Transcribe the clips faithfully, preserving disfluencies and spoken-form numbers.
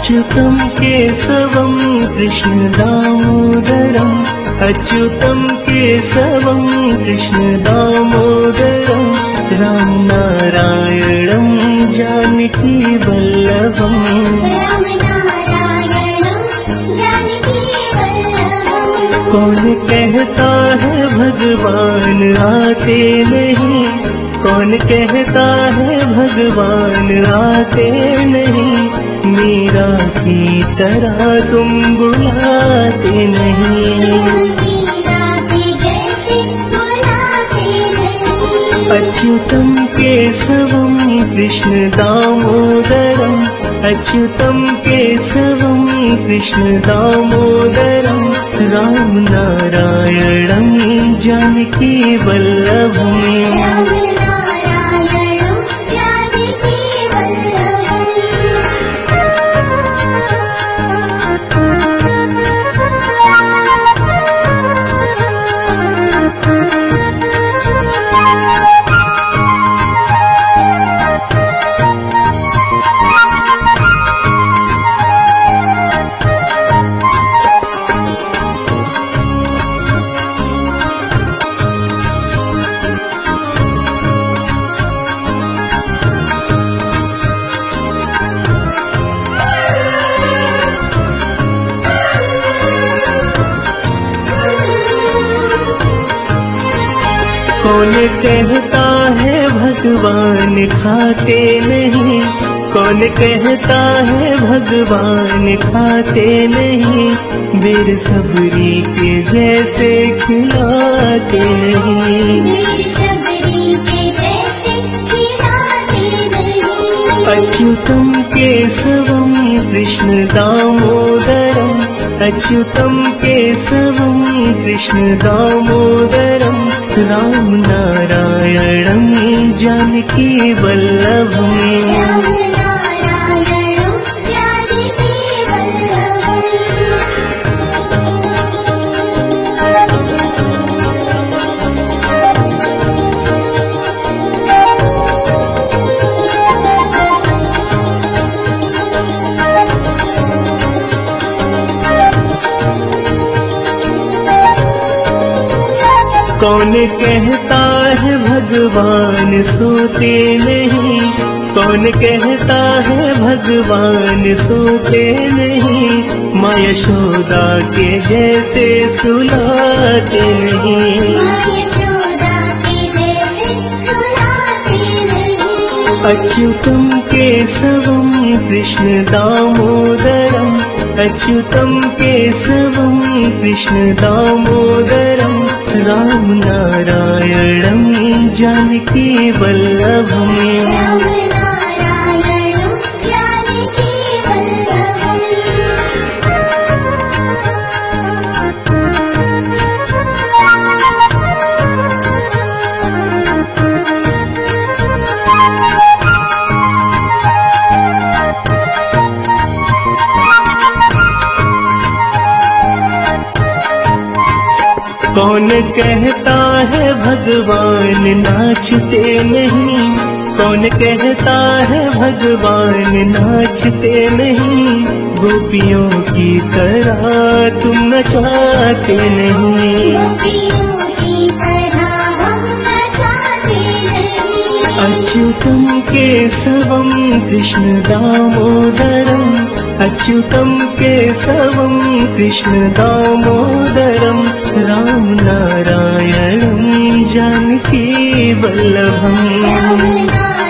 अच्युतं केशवं कृष्ण दामोदरम् अच्युतं केशवं कृष्ण दामोदरम् राम नारायणं जानकी वल्लभम् कौन कहता है भगवान आते नहीं, कौन कहता है भगवान आते नहीं, मीरा की तरह तुम बुलाते नहीं। अच्युतं केशवं कृष्ण दामोदरम् अच्युतं केशवं कृष्ण दामोदरम् राम नारायणं जानकी वल्लभम् कौन कहता है भगवान खाते नहीं, कौन कहता है भगवान खाते नहीं, बेर सबरी के जैसे खिलाते नहीं। अच्युतं केशवं कृष्ण दामोदरम् अच्युतं केशवं कृष्ण दामोदरम् राम नारायणं जानकी वल्लभम् कौन कहता है भगवान सोते नहीं, कौन कहता है भगवान सोते नहीं, माँ यशोदा के जैसे सुलाते नहीं। अच्युतं केशवं कृष्ण दामोदरम् अच्युतं केशवं कृष्ण दामोदरम् राम नारायणं जानकी वल्लभम् कौन कहता है भगवान नाचते नहीं, कौन कहता है भगवान नाचते नहीं, गोपियों की तरह तुम नचाते नहीं। अच्युतं केशवं कृष्ण दामोदरम् अच्युतं केशवं कृष्ण दामोदरम् राम नारायणं जानकी वल्लभम्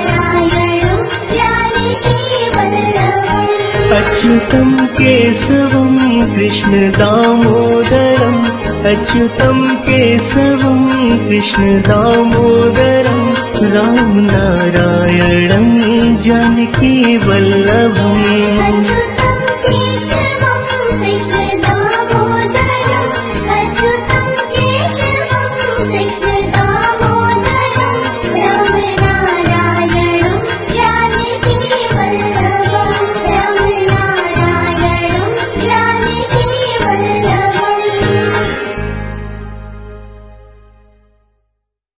अच्युतं केशवं कृष्ण दामोदरम् अच्युतं केशवं कृष्ण दामोदरम् राम नारायणं जानकी वल्लभम्।